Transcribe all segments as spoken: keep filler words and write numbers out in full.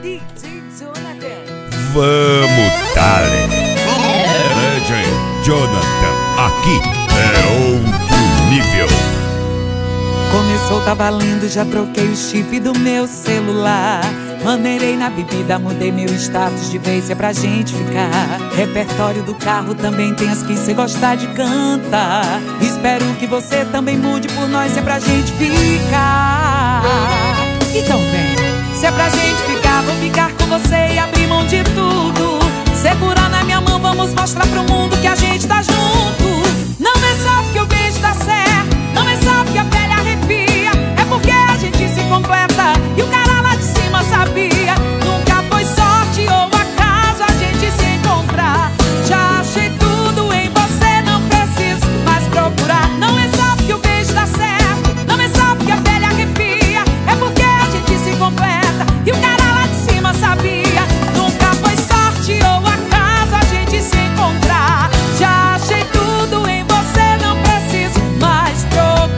D J Jonathan. Vamos, Dale. D J Jonathan, aqui é outro nível. Começou, tá valendo, já troquei o chip do meu celular. Maneirei na bebida, mudei meu status de vez, é pra gente ficar. Repertório do carro também tem as que cê gostar de cantar. Espero que você também mude por nós, é pra gente ficar. Então vem, se é pra gente ficar, vou ficar com você e abrir mão de tudo. Segurar na minha mão, vamos mostrar pro mundo que a gente tá junto. Não é só porque o beijo dá certo, não é só porque a pele arrepia, é porque a gente se completa e o cara lá de cima sabia. Nunca foi sorte ou acaso a gente se encontrar. Já achei tudo em você, não preciso mais procurar. Não é só porque o beijo dá certo, não é só porque a pele arrepia, é porque a gente se completa e o cara lá de cima sabia. Nunca foi sorte ou acaso a gente se encontrar. Já achei tudo em você, não preciso mais procurar.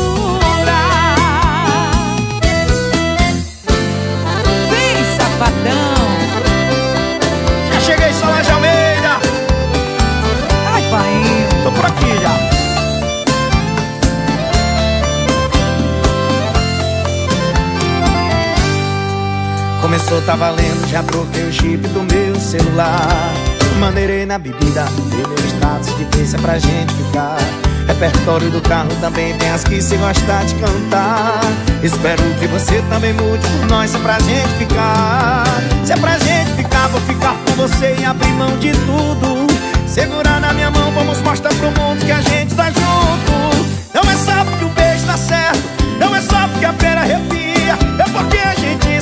Vem, safadão. Já cheguei, Solange Almeida. Ai, pai, Tô por aqui já. Começou, tá valendo, já troquei o chip do meu celular. Maneirei na bebida, mudei meu status de vez, é pra gente ficar. Repertório do carro também tem as que se gostar de cantar. Espero que você também mude por nós, é pra gente ficar. Se é pra gente ficar, vou ficar com você e abrir mão de tudo. Segurar na minha mão, vamos mostrar pro mundo que a gente tá junto. Não é só porque o beijo dá certo, não é só porque a pele arrepia, é porque a gente